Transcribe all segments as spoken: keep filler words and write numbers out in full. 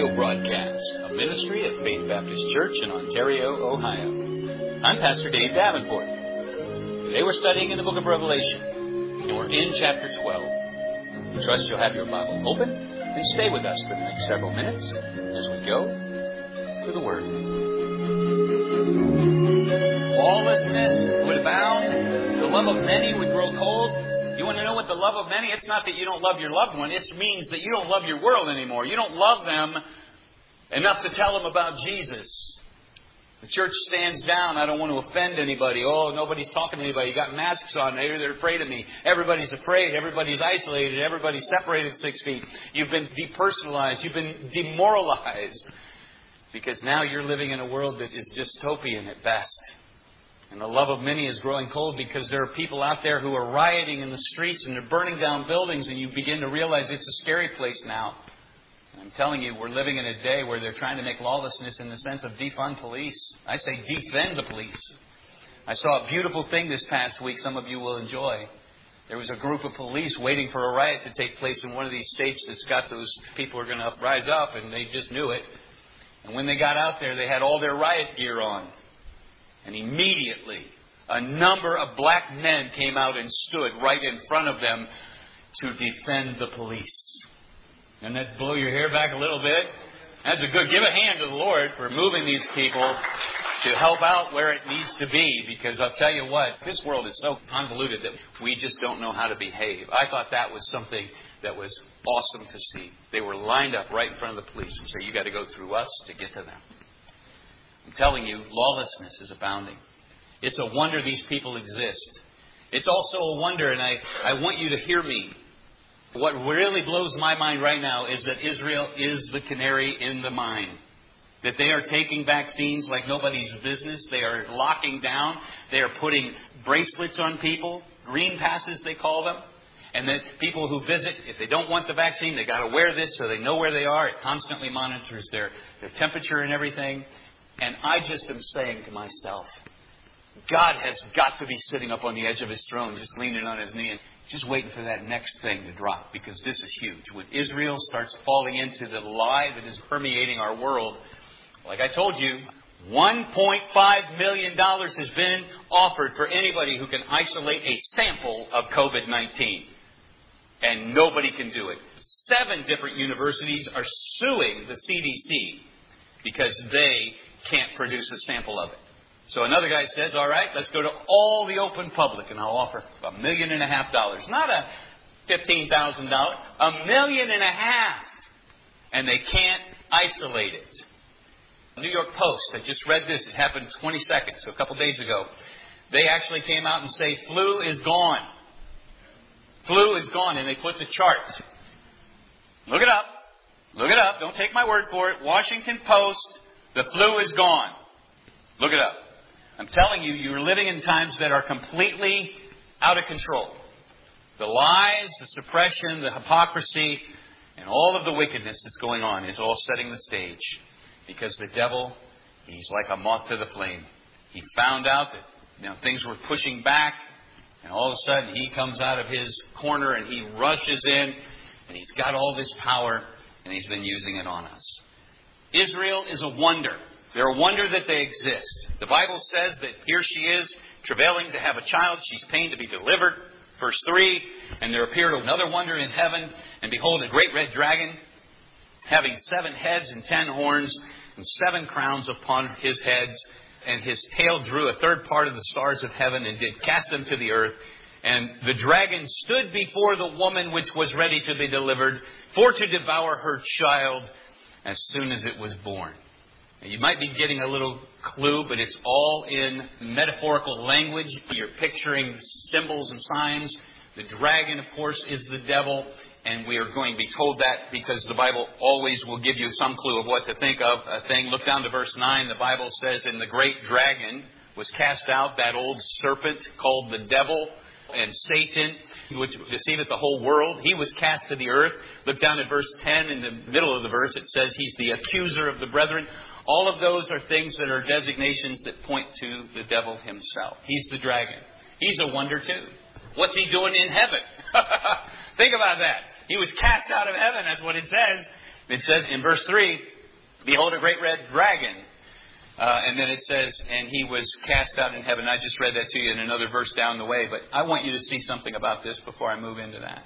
radio broadcast, a ministry of Faith Baptist Church in Ontario, Ohio. I'm Pastor Dave Davenport. Today we're studying in the book of Revelation, and we're in chapter twelve. I trust you'll have your Bible open and stay with us for the next several minutes as we go to the Word. Lawlessness would abound. The love of many would grow cold. You want to know what the love of many? It's not that you don't love your loved one. It means that you don't love your world anymore. You don't love them enough to tell them about Jesus. The church stands down. I don't want to offend anybody. Oh, nobody's talking to anybody. You got masks on. Maybe they're afraid of me. Everybody's afraid. Everybody's isolated. Everybody's separated six feet. You've been depersonalized. You've been demoralized. Because now you're living in a world that is dystopian at best. And the love of many is growing cold because there are people out there who are rioting in the streets and they're burning down buildings, and you begin to realize it's a scary place now. And I'm telling you, we're living in a day where they're trying to make lawlessness in the sense of defund police. I say defend the police. I saw a beautiful thing this past week some of you will enjoy. There was a group of police waiting for a riot to take place in one of these states that's got those people who are going to rise up, and they just knew it. And when they got out there, they had all their riot gear on. And immediately, a number of black men came out and stood right in front of them to defend the police. Doesn't that blow your hair back a little bit? That's a good, give a hand to the Lord for moving these people to help out where it needs to be. Because I'll tell you what, this world is so convoluted that we just don't know how to behave. I thought that was something that was awesome to see. They were lined up right in front of the police and say, you got to go through us to get to them. I'm telling you, lawlessness is abounding. It's a wonder these people exist. It's also a wonder, and I, I want you to hear me. What really blows my mind right now is that Israel is the canary in the mine. That they are taking vaccines like nobody's business. They are locking down. They are putting bracelets on people. Green passes, they call them. And that people who visit, if they don't want the vaccine, they got to wear this so they know where they are. It constantly monitors their, their temperature and everything. And I just am saying to myself, God has got to be sitting up on the edge of His throne, just leaning on His knee and just waiting for that next thing to drop, because this is huge. When Israel starts falling into the lie that is permeating our world, like I told you, one point five million dollars has been offered for anybody who can isolate a sample of covid nineteen. And nobody can do it. Seven different universities are suing the C D C because they can't produce a sample of it. So another guy says, all right, let's go to all the open public, and I'll offer a million and a half dollars. Not a fifteen thousand dollars, a million and a half. And they can't isolate it. New York Post, I just read this. It happened twenty-second, so a couple days ago. They actually came out and say, flu is gone. Flu is gone, and they put the chart. Look it up. Look it up. Don't take my word for it. Washington Post. The flu is gone. Look it up. I'm telling you, you're living in times that are completely out of control. The lies, the suppression, the hypocrisy, and all of the wickedness that's going on is all setting the stage. Because the devil, he's like a moth to the flame. He found out that, you know, things were pushing back, and all of a sudden he comes out of his corner and he rushes in, and he's got all this power, and he's been using it on us. Israel is a wonder. They're a wonder that they exist. The Bible says that here she is, travailing to have a child. She's pained to be delivered. Verse three, and there appeared another wonder in heaven, and behold, a great red dragon, having seven heads and ten horns, and seven crowns upon his heads. And his tail drew a third part of the stars of heaven, and did cast them to the earth. And the dragon stood before the woman which was ready to be delivered, for to devour her child as soon as it was born. Now, you might be getting a little clue, but it's all in metaphorical language. You're picturing symbols and signs. The dragon, of course, is the devil. And we are going to be told that because the Bible always will give you some clue of what to think of a thing. Look down to verse nine. The Bible says, and the great dragon was cast out, that old serpent called the devil and Satan, which deceiveth the whole world. He was cast to the earth. Look down at verse ten. In the middle of the verse, it says he's the accuser of the brethren. All of those are things that are designations that point to the devil himself. He's the dragon. He's a wonder too. What's he doing in heaven? Think about that. He was cast out of heaven. That's what it says. It says in verse three, Behold, a great red dragon. Uh, and then it says, and he was cast out in heaven. I just read that to you in another verse down the way, but I want you to see something about this before I move into that.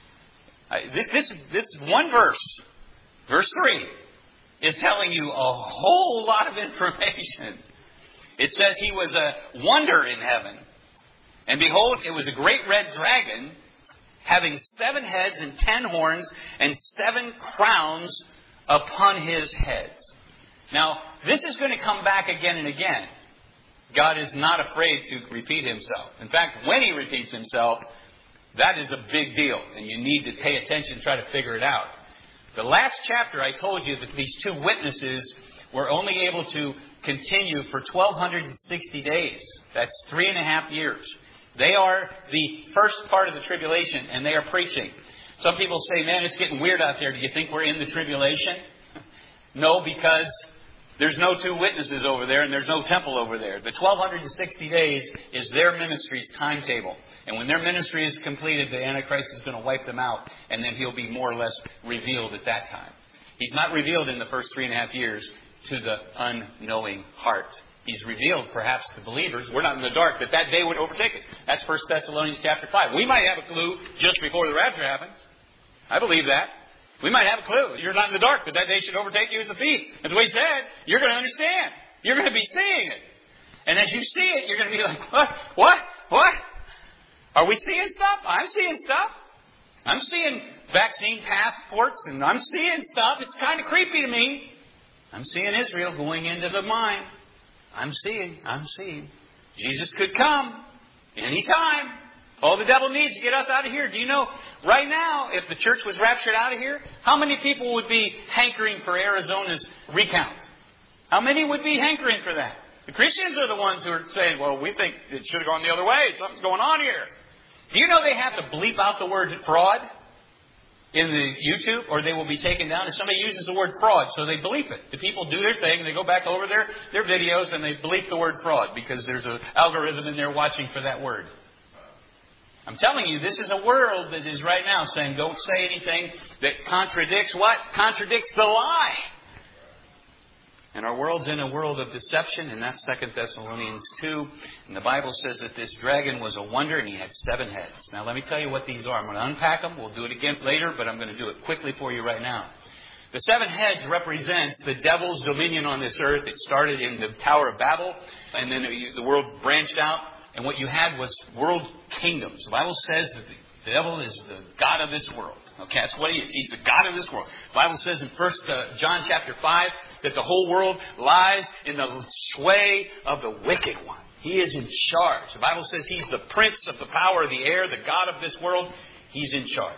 I, this, this, this one verse, verse three, is telling you a whole lot of information. It says he was a wonder in heaven. And behold, it was a great red dragon, having seven heads and ten horns, and seven crowns upon his heads. Now, this is going to come back again and again. God is not afraid to repeat himself. In fact, when he repeats himself, that is a big deal. And you need to pay attention and try to figure it out. The last chapter, I told you that these two witnesses were only able to continue for twelve sixty days. That's three and a half years. They are the first part of the tribulation, and they are preaching. Some people say, man, it's getting weird out there. Do you think we're in the tribulation? No, because there's no two witnesses over there, and there's no temple over there. The twelve sixty days is their ministry's timetable. And when their ministry is completed, the Antichrist is going to wipe them out, and then he'll be more or less revealed at that time. He's not revealed in the first three and a half years to the unknowing heart. He's revealed, perhaps, to believers. We're not in the dark, that that day would overtake it. That's First Thessalonians chapter five. We might have a clue just before the rapture happens. I believe that. We might have a clue. You're not in the dark, that that day should overtake you as a thief. As we said, you're going to understand. You're going to be seeing it. And as you see it, you're going to be like, what? What? What? Are we seeing stuff? I'm seeing stuff. I'm seeing vaccine passports, and I'm seeing stuff. It's kind of creepy to me. I'm seeing Israel going into the mine. I'm seeing. I'm seeing. Jesus could come anytime. All the devil needs to get us out of here. Do you know, right now, if the church was raptured out of here, how many people would be hankering for Arizona's recount? How many would be hankering for that? The Christians are the ones who are saying, well, we think it should have gone the other way. Something's going on here. Do you know they have to bleep out the word fraud in the YouTube, or they will be taken down? If somebody uses the word fraud, so they bleep it. The people do their thing, they go back over their, their videos, and they bleep the word fraud because there's an algorithm in there watching for that word. I'm telling you, this is a world that is right now saying, don't say anything that contradicts what? Contradicts the lie. And our world's in a world of deception, and that's Second Thessalonians two. And the Bible says that this dragon was a wonder, and he had seven heads. Now, let me tell you what these are. I'm going to unpack them. We'll do it again later, but I'm going to do it quickly for you right now. The seven heads represents the devil's dominion on this earth. It started in the Tower of Babel, and then the world branched out. And what you had was world kingdoms. The Bible says that the devil is the god of this world. Okay, that's what he is. He's the god of this world. The Bible says in First John chapter five that the whole world lies in the sway of the wicked one. He is in charge. The Bible says he's the prince of the power of the air, the god of this world. He's in charge.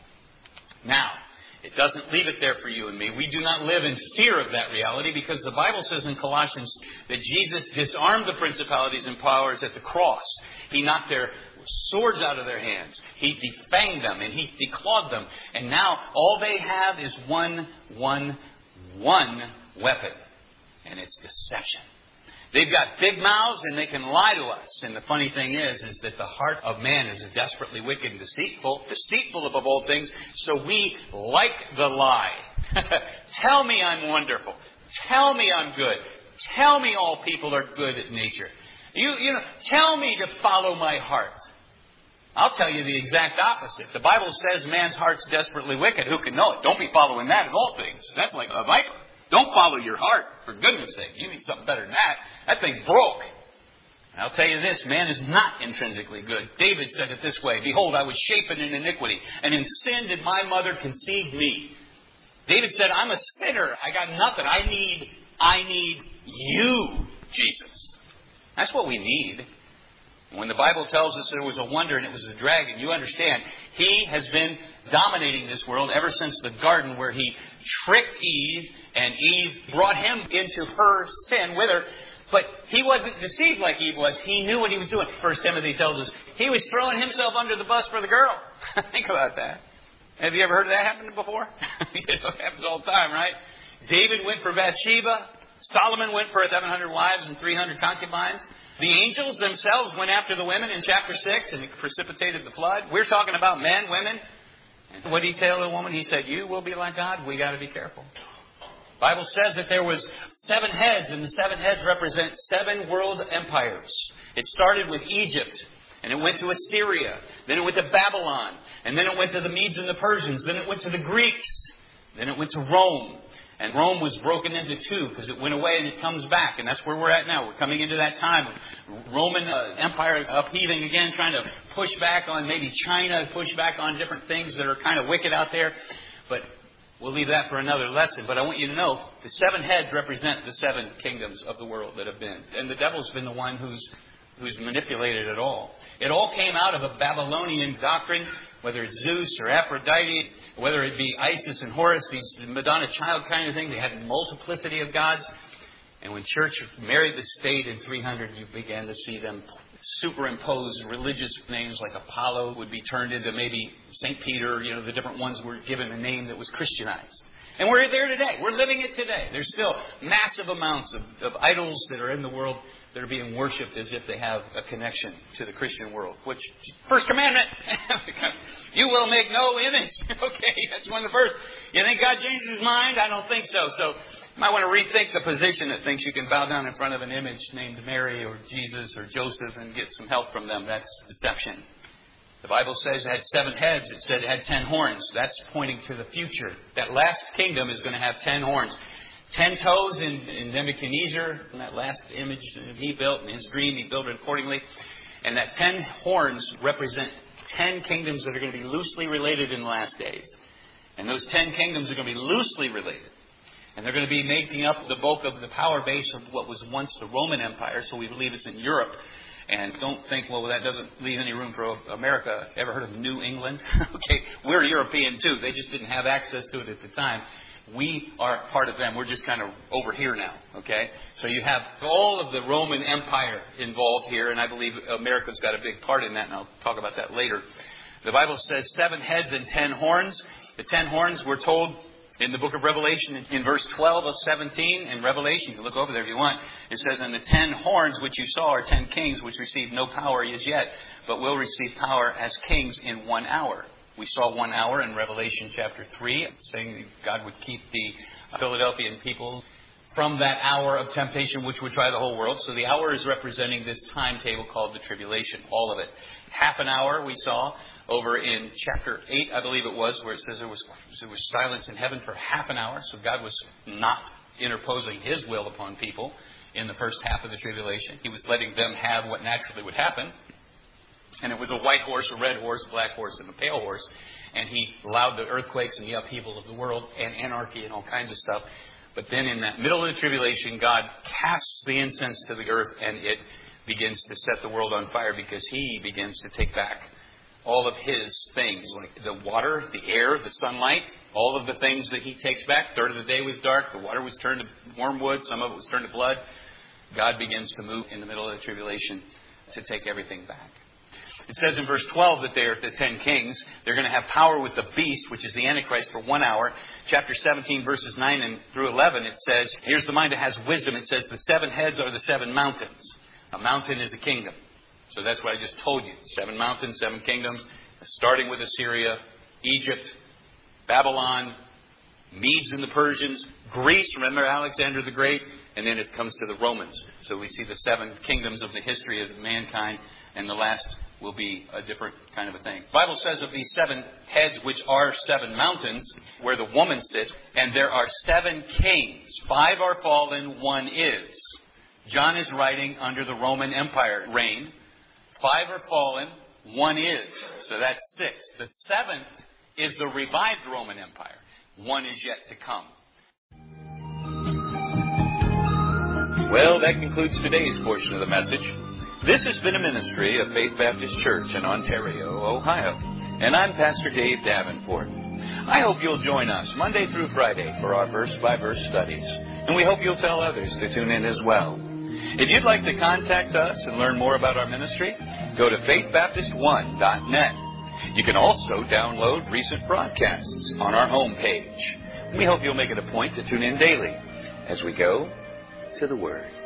Now, it doesn't leave it there for you and me. We do not live in fear of that reality because the Bible says in Colossians that Jesus disarmed the principalities and powers at the cross. He knocked their swords out of their hands. He defanged them and he declawed them. And now all they have is one, one, one weapon. And it's deception. They've got big mouths and they can lie to us. And the funny thing is, is that the heart of man is desperately wicked and deceitful, deceitful above all things. So we like the lie. Tell me I'm wonderful. Tell me I'm good. Tell me all people are good at nature. You, you know, tell me to follow my heart. I'll tell you the exact opposite. The Bible says man's heart's desperately wicked. Who can know it? Don't be following that of all things. That's like a viper. Don't follow your heart, for goodness sake. You need something better than that. That thing's broke. And I'll tell you this, man is not intrinsically good. David said it this way, behold, I was shapen in iniquity, and in sin did my mother conceive me. David said, I'm a sinner. I got nothing. I need, I need you, Jesus. That's what we need. When the Bible tells us there was a wonder and it was a dragon, you understand, he has been dominating this world ever since the garden where he tricked Eve and Eve brought him into her sin with her. But he wasn't deceived like Eve was. He knew what he was doing. First Timothy tells us he was throwing himself under the bus for the girl. Think about that. Have you ever heard of that happen before? You know, it happens all the time, right? David went for Bathsheba. Solomon went for seven hundred wives and three hundred concubines. The angels themselves went after the women in chapter six and it precipitated the flood. We're talking about men, women. And what did he tell the woman? He said, you will be like God. We got to be careful. Bible says that there was seven heads, and the seven heads represent seven world empires. It started with Egypt, and it went to Assyria. Then it went to Babylon, and then it went to the Medes and the Persians. Then it went to the Greeks. Then it went to Rome. And Rome was broken into two because it went away and it comes back. And that's where we're at now. We're coming into that time of Roman uh, Empire upheaving again, trying to push back on maybe China, push back on different things that are kind of wicked out there. But we'll leave that for another lesson. But I want you to know the seven heads represent the seven kingdoms of the world that have been. And the devil's been the one who's who's manipulated it all. It all came out of a Babylonian doctrine, whether it's Zeus or Aphrodite, whether it be Isis and Horus, these Madonna child kind of thing. They had a multiplicity of gods. And when church married the state in three hundred, you began to see them superimpose religious names like Apollo would be turned into maybe Saint Peter. You know, the different ones were given a name that was Christianized. And we're there today. We're living it today. There's still massive amounts of, of idols that are in the world that are being worshipped as if they have a connection to the Christian world. Which, first commandment, you will make no image. Okay, that's one of the first. You think God changed his mind? I don't think so. So you might want to rethink the position that thinks you can bow down in front of an image named Mary or Jesus or Joseph and get some help from them. That's deception. The Bible says it had seven heads. It said it had ten horns. That's pointing to the future. That last kingdom is going to have ten horns. Ten toes in, in Nebuchadnezzar, in that last image that he built, in his dream, he built it accordingly. And that ten horns represent ten kingdoms that are going to be loosely related in the last days. And those ten kingdoms are going to be loosely related. And they're going to be making up the bulk of the power base of what was once the Roman Empire. So we believe it's in Europe. And don't think, well, that doesn't leave any room for America. Ever heard of New England? Okay, we're European too. They just didn't have access to it at the time. We are part of them. We're just kind of over here now. Okay, so you have all of the Roman Empire involved here, and I believe America's got a big part in that, and I'll talk about that later. The Bible says seven heads and ten horns. The ten horns, we're told in the book of Revelation, in verse twelve of seventeen, in Revelation, you can look over there if you want, it says, and the ten horns which you saw are ten kings which received no power as yet, but will receive power as kings in one hour. We saw one hour in Revelation chapter three, saying God would keep the Philadelphian people from that hour of temptation which would try the whole world. So the hour is representing this timetable called the tribulation, all of it. Half an hour we saw over in chapter eight, I believe it was, where it says there was, there was silence in heaven for half an hour. So God was not interposing his will upon people in the first half of the tribulation. He was letting them have what naturally would happen. And it was a white horse, a red horse, a black horse, and a pale horse. And he allowed the earthquakes and the upheaval of the world and anarchy and all kinds of stuff. But then in that middle of the tribulation, God casts the incense to the earth and it begins to set the world on fire because he begins to take back all of his things, like the water, the air, the sunlight, all of the things that he takes back. Third of the day was dark. The water was turned to wormwood. Some of it was turned to blood. God begins to move in the middle of the tribulation to take everything back. It says in verse twelve that they're the ten kings. They're going to have power with the beast, which is the Antichrist, for one hour. Chapter seventeen, verses nine and through eleven, it says, here's the mind that has wisdom. It says the seven heads are the seven mountains. A mountain is a kingdom. So that's what I just told you. Seven mountains, seven kingdoms, starting with Assyria, Egypt, Babylon, Medes and the Persians, Greece, remember Alexander the Great, and then it comes to the Romans. So we see the seven kingdoms of the history of mankind, and the last will be a different kind of a thing. The Bible says of these seven heads, which are seven mountains, where the woman sits, and there are seven kings. Five are fallen, one is. John is writing under the Roman Empire reign. Five are fallen, one is. So that's six. The seventh is the revived Roman Empire. One is yet to come. Well, that concludes today's portion of the message. This has been a ministry of Faith Baptist Church in Ontario, Ohio. And I'm Pastor Dave Davenport. I hope you'll join us Monday through Friday for our verse-by-verse studies. And we hope you'll tell others to tune in as well. If you'd like to contact us and learn more about our ministry, go to faith baptist one dot net. You can also download recent broadcasts on our homepage. We hope you'll make it a point to tune in daily as we go to the Word.